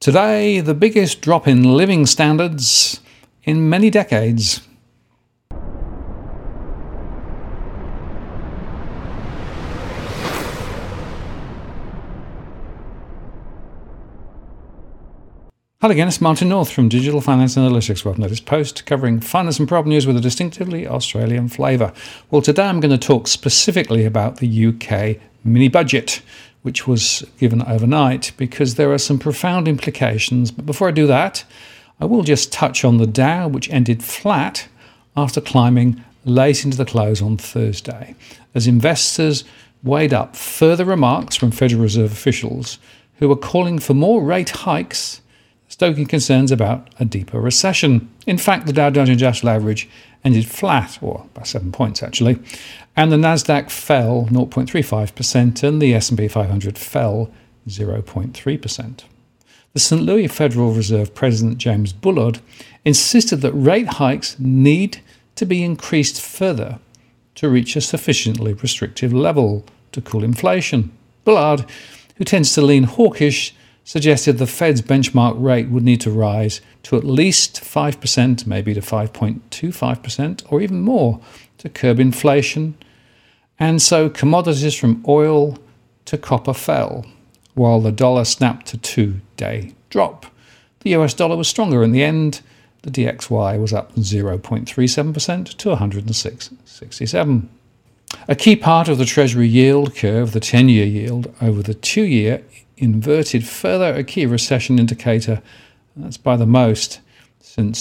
Today, the biggest drop in living standards in many decades. Hello again, it's Martin North from Digital Finance Analytics. Welcome to this post covering finance and prop news with a distinctively Australian flavour. Well, today I'm going to talk specifically about the UK mini-budget, which was given overnight, because there are some profound implications. But before I do that, I will just touch on the Dow, which ended flat after climbing late into the close on Thursday, as investors weighed up further remarks from Federal Reserve officials who were calling for more rate hikes, stoking concerns about a deeper recession. In fact, the Dow Jones Industrial Average ended flat, or by 7 points actually, and the Nasdaq fell 0.35% and the S&P 500 fell 0.3%. The St. Louis Federal Reserve President James Bullard insisted that rate hikes need to be increased further to reach a sufficiently restrictive level to cool inflation. Bullard, who tends to lean hawkish, suggested the Fed's benchmark rate would need to rise to at least 5%, maybe to 5.25%, or even more, to curb inflation. And so commodities from oil to copper fell, while the dollar snapped a two-day drop. The US dollar was stronger in the end. The DXY was up 0.37% to 106.67. A key part of the Treasury yield curve, the 10-year yield over the 2-year, inverted further, a key recession indicator, that's by the most since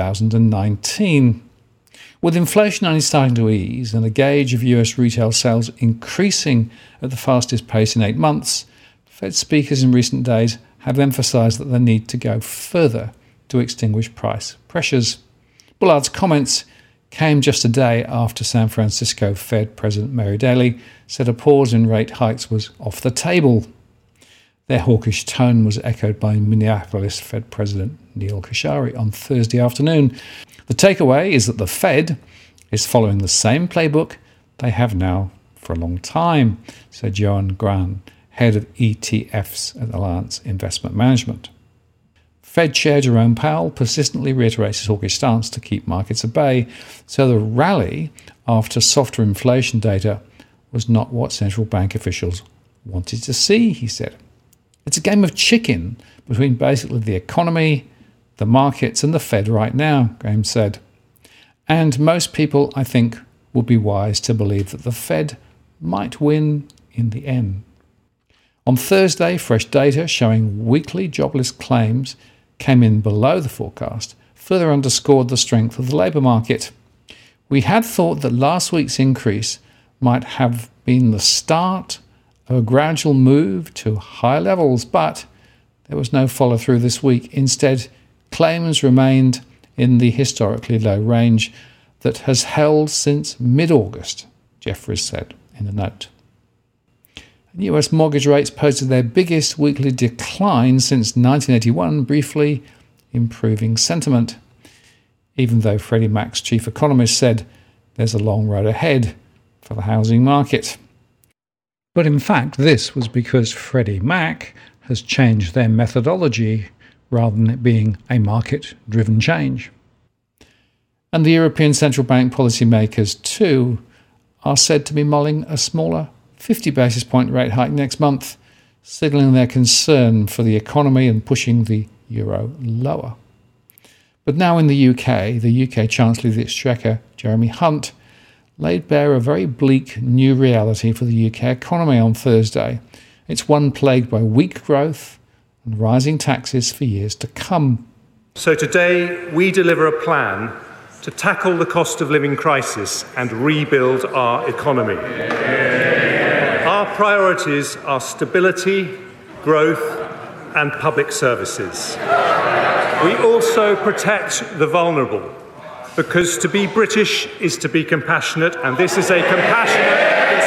2019. With inflation only starting to ease and a gauge of US retail sales increasing at the fastest pace in 8 months, Fed speakers in recent days have emphasised that they need to go further to extinguish price pressures. Bullard's comments came just a day after San Francisco Fed President Mary Daly said a pause in rate hikes was off the table. Their hawkish tone was echoed by Minneapolis Fed President Neil Kashari on Thursday afternoon. The takeaway is that the Fed is following the same playbook they have now for a long time, said Joan Gran, head of ETFs at Alliance Investment Management. Fed Chair Jerome Powell persistently reiterates his hawkish stance to keep markets at bay, so the rally after softer inflation data was not what central bank officials wanted to see, he said. It's a game of chicken between basically the economy, the markets and the Fed right now, Graham said. And most people, I think, would be wise to believe that the Fed might win in the end. On Thursday, fresh data showing weekly jobless claims came in below the forecast, further underscored the strength of the labour market. We had thought that last week's increase might have been the start of a gradual move to higher levels, but there was no follow-through this week. Instead, claims remained in the historically low range that has held since mid-August, Jeffries said in a note. US mortgage rates posted their biggest weekly decline since 1981, briefly improving sentiment, even though Freddie Mac's chief economist said there's a long road ahead for the housing market. But in fact, this was because Freddie Mac has changed their methodology rather than it being a market-driven change. And the European Central Bank policymakers, too, are said to be mulling a smaller 50 basis point rate hike next month, signalling their concern for the economy and pushing the euro lower. But now in the UK Chancellor of the Exchequer, Jeremy Hunt, laid bare a very bleak new reality for the UK economy on Thursday. It's one plagued by weak growth and rising taxes for years to come. So today we deliver a plan to tackle the cost of living crisis and rebuild our economy. Our priorities are stability, growth and public services. We also protect the vulnerable, because to be British is to be compassionate, and this is a compassionate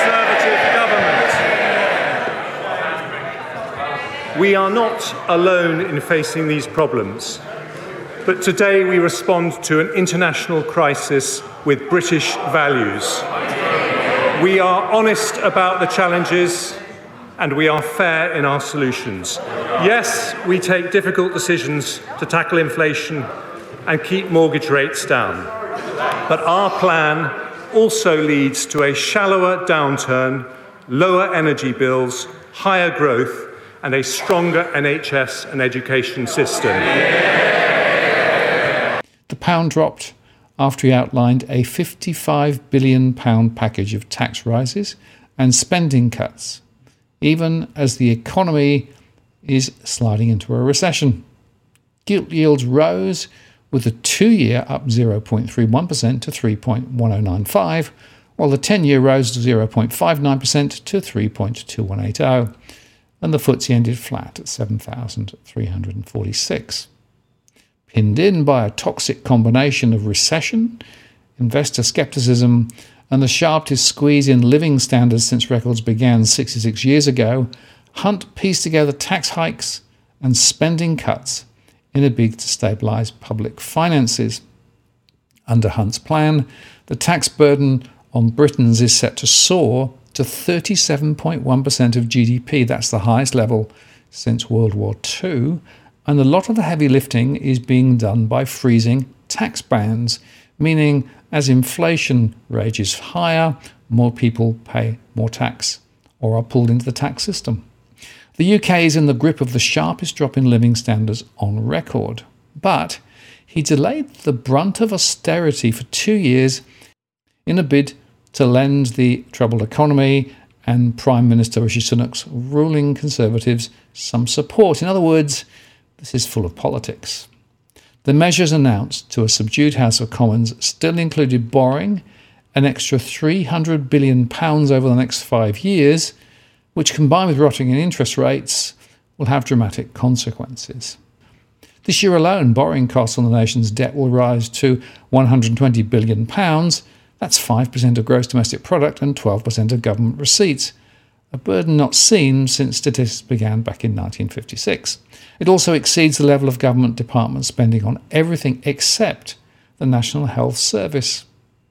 Conservative government. We are not alone in facing these problems, but today we respond to an international crisis with British values. We are honest about the challenges and we are fair in our solutions. Yes, we take difficult decisions to tackle inflation and keep mortgage rates down. But our plan also leads to a shallower downturn, lower energy bills, higher growth, and a stronger NHS and education system. The pound dropped after he outlined a £55 billion package of tax rises and spending cuts, even as the economy is sliding into a recession. Gilt yields rose, with the 2-year up 0.31% to 3.1095, while the 10-year rose to 0.59% to 3.2180, and the FTSE ended flat at 7,346. Pinned in by a toxic combination of recession, investor scepticism, and the sharpest squeeze in living standards since records began 66 years ago, Hunt pieced together tax hikes and spending cuts in a bid to stabilise public finances. Under Hunt's plan, the tax burden on Britons is set to soar to 37.1% of GDP. That's the highest level since World War II. And a lot of the heavy lifting is being done by freezing tax bands, meaning as inflation rages higher, more people pay more tax or are pulled into the tax system. The UK is in the grip of the sharpest drop in living standards on record. But he delayed the brunt of austerity for 2 years in a bid to lend the troubled economy and Prime Minister Rishi Sunak's ruling Conservatives some support. In other words, this is full of politics. The measures announced to a subdued House of Commons still included borrowing an extra £300 billion over the next 5 years, which combined with rotting in interest rates will have dramatic consequences. This year alone, borrowing costs on the nation's debt will rise to £120 billion. That's 5% of gross domestic product and 12% of government receipts, a burden not seen since statistics began back in 1956. It also exceeds the level of government department spending on everything except the National Health Service.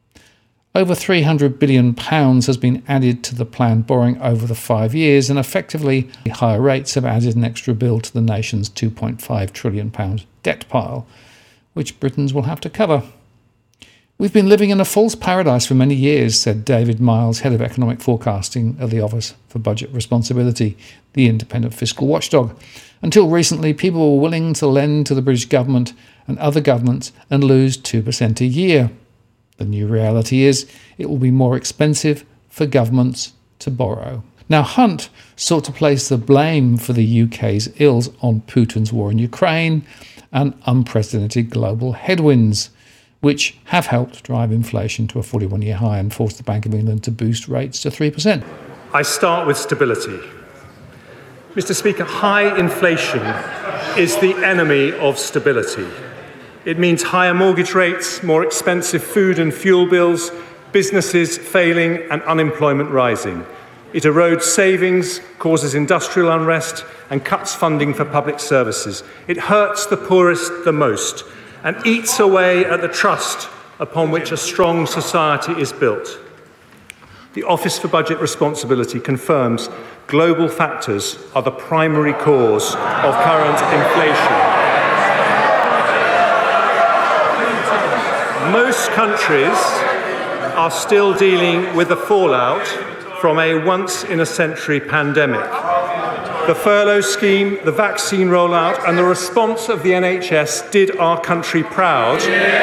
Over £300 billion has been added to the planned borrowing over the 5 years, and effectively higher rates have added an extra bill to the nation's £2.5 trillion debt pile, which Britons will have to cover. We've been living in a false paradise for many years, said David Miles, head of economic forecasting at the Office for Budget Responsibility, the independent fiscal watchdog. Until recently, people were willing to lend to the British government and other governments and lose 2% a year. The new reality is it will be more expensive for governments to borrow. Now, Hunt sought to place the blame for the UK's ills on Putin's war in Ukraine and unprecedented global headwinds, which have helped drive inflation to a 41-year high and forced the Bank of England to boost rates to 3%. I start with stability. Mr. Speaker, high inflation is the enemy of stability. It means higher mortgage rates, more expensive food and fuel bills, businesses failing and unemployment rising. It erodes savings, causes industrial unrest and cuts funding for public services. It hurts the poorest the most and eats away at the trust upon which a strong society is built. The Office for Budget Responsibility confirms global factors are the primary cause of current inflation. Most countries are still dealing with the fallout from a once-in-a-century pandemic. The furlough scheme, the vaccine rollout and the response of the NHS did our country proud,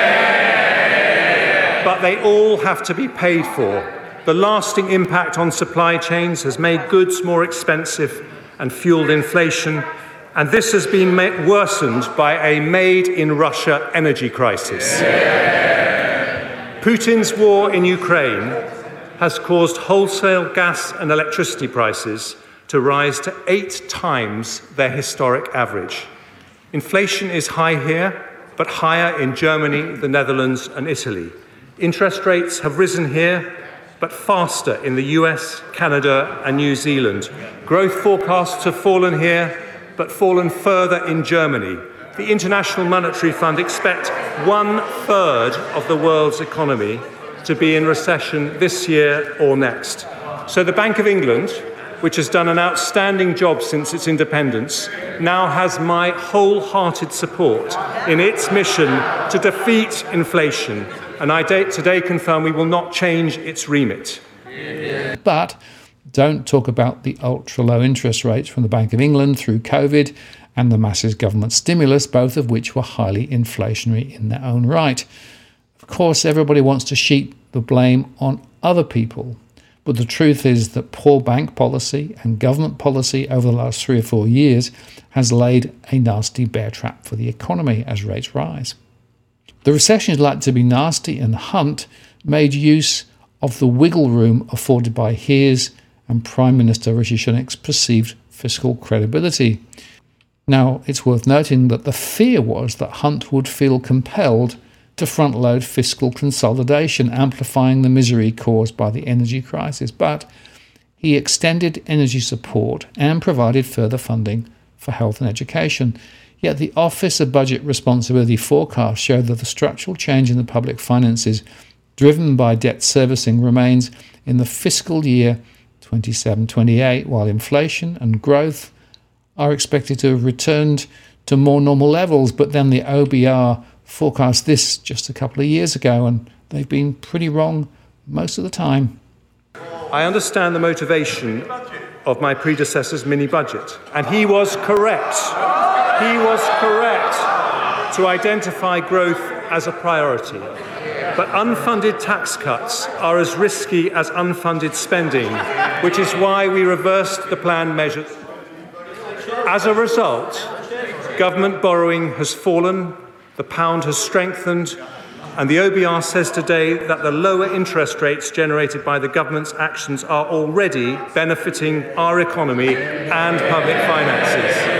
but they all have to be paid for. The lasting impact on supply chains has made goods more expensive and fueled inflation, and this has been worsened by a made-in-Russia energy crisis. Putin's war in Ukraine has caused wholesale gas and electricity prices to rise to 8 times their historic average. Inflation is high here, but higher in Germany, the Netherlands and Italy. Interest rates have risen here, but faster in the US, Canada and New Zealand. Growth forecasts have fallen here, but fallen further in Germany. The International Monetary Fund expects 1/3 of the world's economy to be in recession this year or next. So the Bank of England which has done an outstanding job since its independence, now has my wholehearted support in its mission to defeat inflation, and I today confirm we will not change its remit. But don't talk about the ultra-low interest rates from the Bank of England through COVID and the massive government stimulus, both of which were highly inflationary in their own right. Of course, everybody wants to sheet the blame on other people, but the truth is that poor bank policy and government policy over the last 3 or 4 years has laid a nasty bear trap for the economy as rates rise. The recession is likely to be nasty, and Hunt made use of the wiggle room afforded by his and Prime Minister Rishi Sunak's perceived fiscal credibility. Now, it's worth noting that the fear was that Hunt would feel compelled to front-load fiscal consolidation, amplifying the misery caused by the energy crisis. But he extended energy support and provided further funding for health and education. Yet the Office of Budget Responsibility forecast showed that the structural change in the public finances driven by debt servicing remains in the fiscal year 27-28, while inflation and growth are expected to have returned to more normal levels. But then the OBR forecast this just a couple of years ago, and they've been pretty wrong most of the time. I understand the motivation of my predecessor's mini-budget, and he was correct. He was correct to identify growth as a priority. But unfunded tax cuts are as risky as unfunded spending, which is why we reversed the planned measures. As a result, government borrowing has fallen, the pound has strengthened, and the OBR says today that the lower interest rates generated by the government's actions are already benefiting our economy and public finances.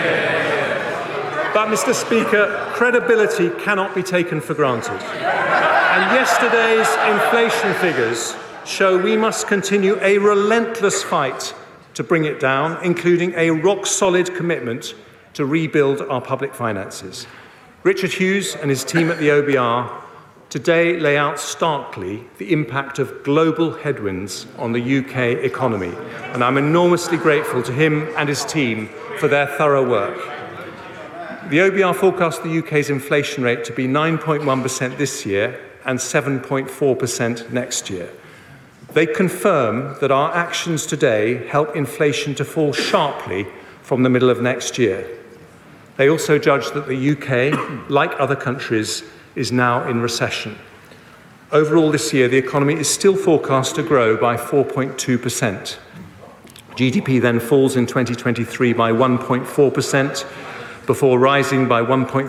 But, Mr. Speaker, credibility cannot be taken for granted. And yesterday's inflation figures show we must continue a relentless fight to bring it down, including a rock-solid commitment to rebuild our public finances. Richard Hughes and his team at the OBR today lay out starkly the impact of global headwinds on the UK economy, and I'm enormously grateful to him and his team for their thorough work. The OBR forecast the UK's inflation rate to be 9.1% this year and 7.4% next year. They confirm that our actions today help inflation to fall sharply from the middle of next year. They also judge that the UK, like other countries, is now in recession. Overall this year, the economy is still forecast to grow by 4.2%. GDP then falls in 2023 by 1.4%, before rising by 1.3%,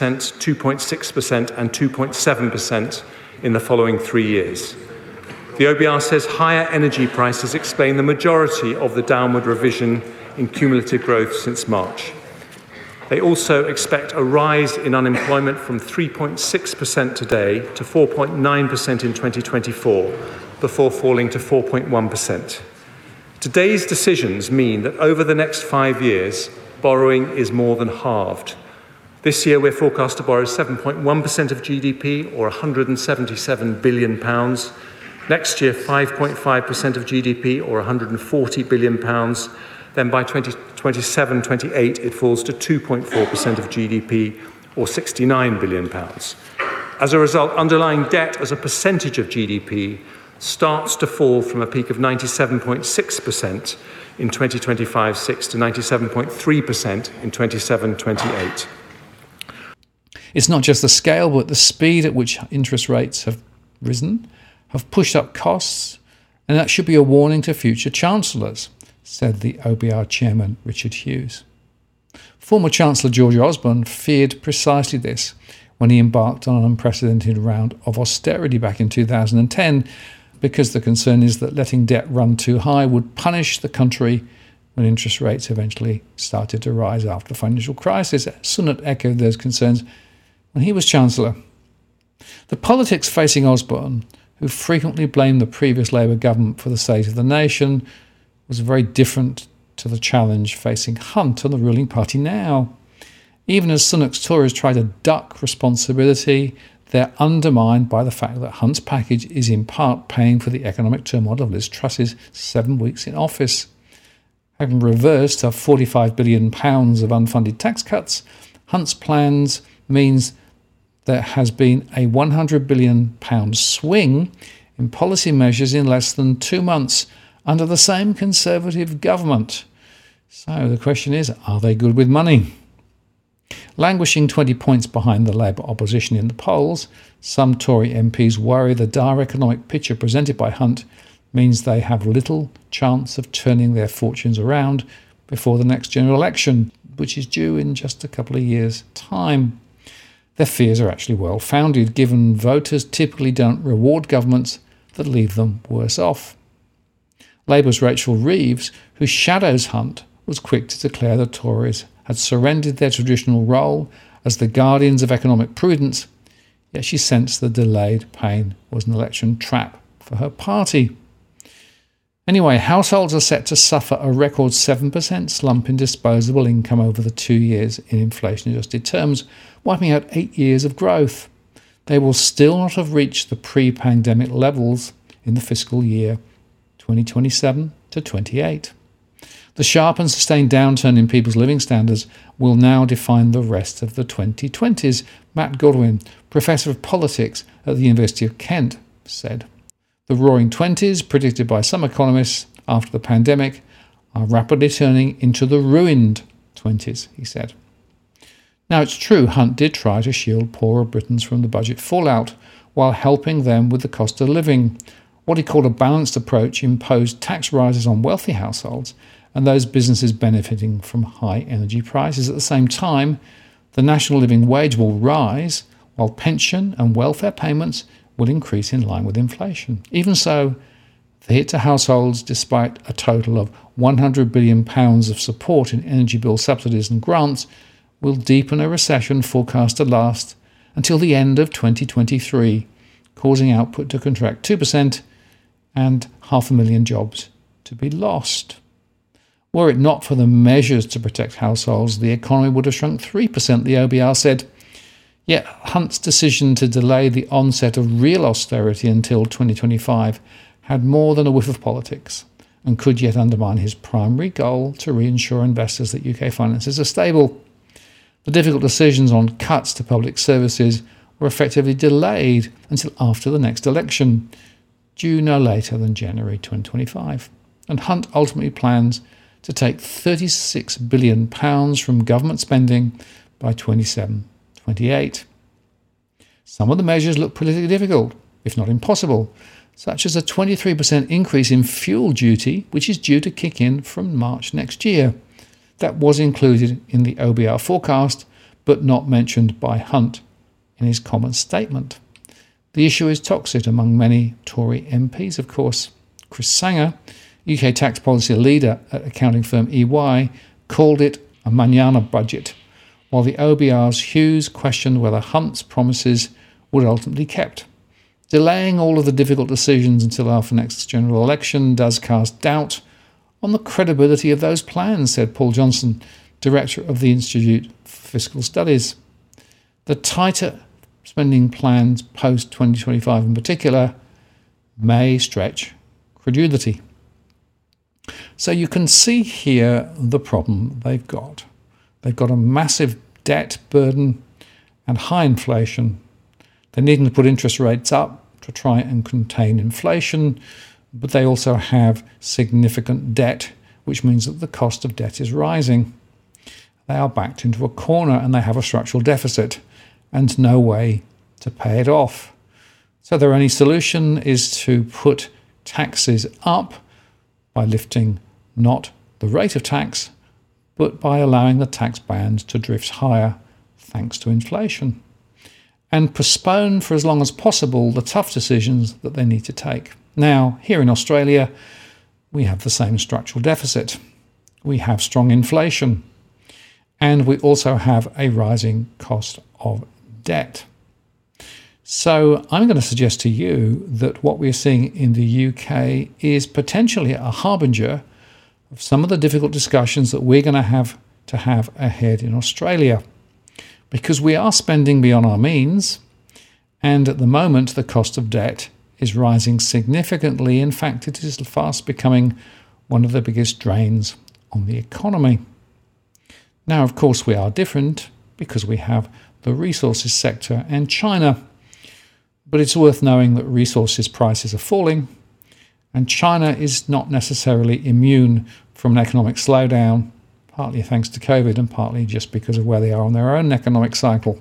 2.6% and 2.7% in the following 3 years. The OBR says higher energy prices explain the majority of the downward revision in cumulative growth since March. They also expect a rise in unemployment from 3.6% today to 4.9% in 2024, before falling to 4.1%. Today's decisions mean that over the next 5 years, borrowing is more than halved. This year, we're forecast to borrow 7.1% of GDP, or £177 billion. Next year, 5.5% of GDP, or £140 billion. Then by 2027-28, it falls to 2.4% of GDP, or £69 billion. As a result, underlying debt as a percentage of GDP starts to fall from a peak of 97.6% in 2025-6 to 97.3% in 27-28. It's not just the scale, but the speed at which interest rates have risen, have pushed up costs, and that should be a warning to future chancellors, said the OBR chairman Richard Hughes. Former Chancellor George Osborne feared precisely this when he embarked on an unprecedented round of austerity back in 2010, because the concern is that letting debt run too high would punish the country when interest rates eventually started to rise after the financial crisis. Sunak echoed those concerns when he was Chancellor. The politics facing Osborne, who frequently blamed the previous Labour government for the state of the nation, was very different to the challenge facing Hunt and the ruling party now. Even as Sunak's Tories try to duck responsibility, they're undermined by the fact that Hunt's package is in part paying for the economic turmoil of Liz Truss's 7 weeks in office. Having reversed a £45 billion of unfunded tax cuts, Hunt's plans means there has been a £100 billion swing in policy measures in less than 2 months under the same Conservative government. So the question is, are they good with money? Languishing 20 points behind the Labour opposition in the polls, some Tory MPs worry the dire economic picture presented by Hunt means they have little chance of turning their fortunes around before the next general election, which is due in just a couple of years' time. Their fears are actually well founded, given voters typically don't reward governments that leave them worse off. Labour's Rachel Reeves, who shadows Hunt, was quick to declare the Tories had surrendered their traditional role as the guardians of economic prudence, yet she sensed the delayed pain was an election trap for her party. Anyway, households are set to suffer a record 7% slump in disposable income over the 2 years in inflation-adjusted terms, wiping out 8 years of growth. They will still not have reached the pre-pandemic levels in the fiscal year 2027 to 28. The sharp and sustained downturn in people's living standards will now define the rest of the 2020s, Matt Godwin, Professor of Politics at the University of Kent, said. The roaring 20s, predicted by some economists after the pandemic, are rapidly turning into the ruined 20s, he said. Now, it's true Hunt did try to shield poorer Britons from the budget fallout while helping them with the cost of living. What he called a balanced approach imposed tax rises on wealthy households and those businesses benefiting from high energy prices. At the same time, the national living wage will rise while pension and welfare payments will increase in line with inflation. Even so, the hit to households, despite a total of £100 billion of support in energy bill subsidies and grants, will deepen a recession forecast to last until the end of 2023, causing output to contract 2% and 500,000 jobs to be lost. Were it not for the measures to protect households, the economy would have shrunk 3%, the OBR said. Yet Hunt's decision to delay the onset of real austerity until 2025 had more than a whiff of politics and could yet undermine his primary goal to reassure investors that UK finances are stable. The difficult decisions on cuts to public services were effectively delayed until after the next election, due no later than January 2025. And Hunt ultimately plans to take £36 billion from government spending by 27-28. Some of the measures look politically difficult, if not impossible, such as a 23% increase in fuel duty, which is due to kick in from March next year. That was included in the OBR forecast, but not mentioned by Hunt in his comment statement. The issue is toxic among many Tory MPs, of course. Chris Sanger, UK tax policy leader at accounting firm EY, called it a manana budget, while the OBR's Hughes questioned whether Hunt's promises would ultimately be kept. Delaying all of the difficult decisions until after next general election does cast doubt on the credibility of those plans, said Paul Johnson, director of the Institute for Fiscal Studies. The tighter spending plans post-2025 in particular may stretch credulity. So you can see here the problem they've got. They've got a massive debt burden and high inflation. They're needing to put interest rates up to try and contain inflation, but they also have significant debt, which means that the cost of debt is rising. They are backed into a corner and they have a structural deficit and no way to pay it off. So their only solution is to put taxes up by lifting not the rate of tax, but by allowing the tax bands to drift higher thanks to inflation, and postpone for as long as possible the tough decisions that they need to take. Now, here in Australia, we have the same structural deficit. We have strong inflation, and we also have a rising cost of debt. So I'm going to suggest to you that what we're seeing in the UK is potentially a harbinger of some of the difficult discussions that we're going to have ahead in Australia, because we are spending beyond our means, and at the moment the cost of debt is rising significantly. In fact, it is fast becoming one of the biggest drains on the economy. Now, of course, we are different because we have the resources sector and China. But it's worth knowing that resources prices are falling, and China is not necessarily immune from an economic slowdown, partly thanks to COVID and partly just because of where they are on their own economic cycle.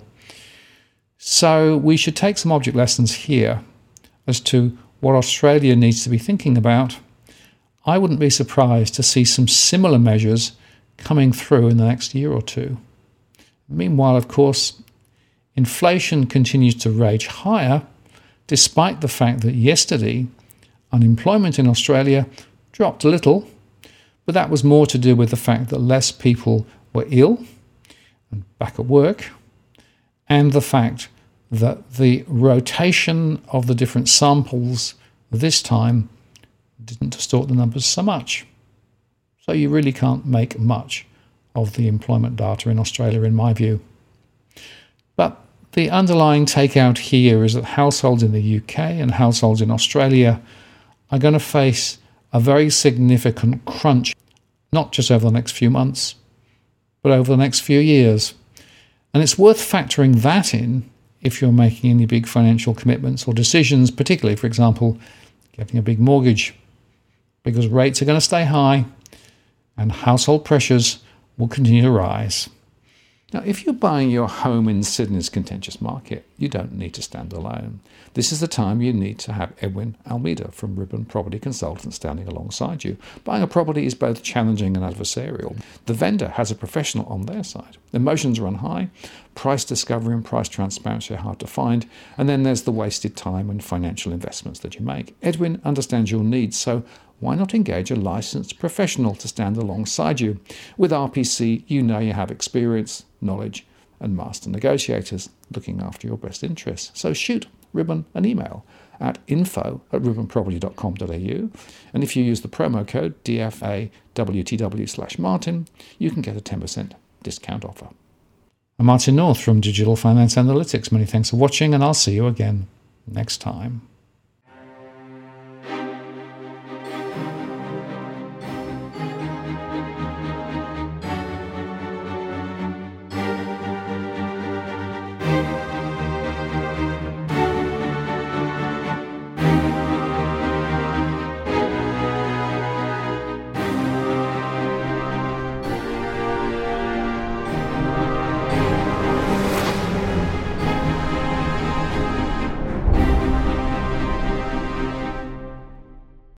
So we should take some object lessons here as to what Australia needs to be thinking about. I wouldn't be surprised to see some similar measures coming through in the next year or two. Meanwhile, of course, inflation continues to rage higher, despite the fact that yesterday unemployment in Australia dropped a little, but that was more to do with the fact that less people were ill and back at work, and the fact that the rotation of the different samples this time didn't distort the numbers so much. So you really can't make much of the employment data in Australia, in my view. But the underlying takeout here is that households in the UK and households in Australia are going to face a very significant crunch, not just over the next few months, but over the next few years. And it's worth factoring that in if you're making any big financial commitments or decisions, particularly, for example, getting a big mortgage, because rates are going to stay high and household pressures will continue to rise. Now, if you're buying your home in Sydney's contentious market, you don't need to stand alone. This is the time you need to have Edwin Almeida from Ribbon Property Consultants standing alongside you. Buying a property is both challenging and adversarial. The vendor has a professional on their side. Emotions run high, price discovery and price transparency are hard to find, and then there's the wasted time and financial investments that you make. Edwin understands your needs, so why not engage a licensed professional to stand alongside you? With RPC, you know you have experience, knowledge, and master negotiators looking after your best interests. So shoot Ribbon an email at info@ribbonproperty.com.au, and if you use the promo code DFAWTW/Martin, you can get a 10% discount offer. I'm Martin North from Digital Finance Analytics. Many thanks for watching, and I'll see you again next time.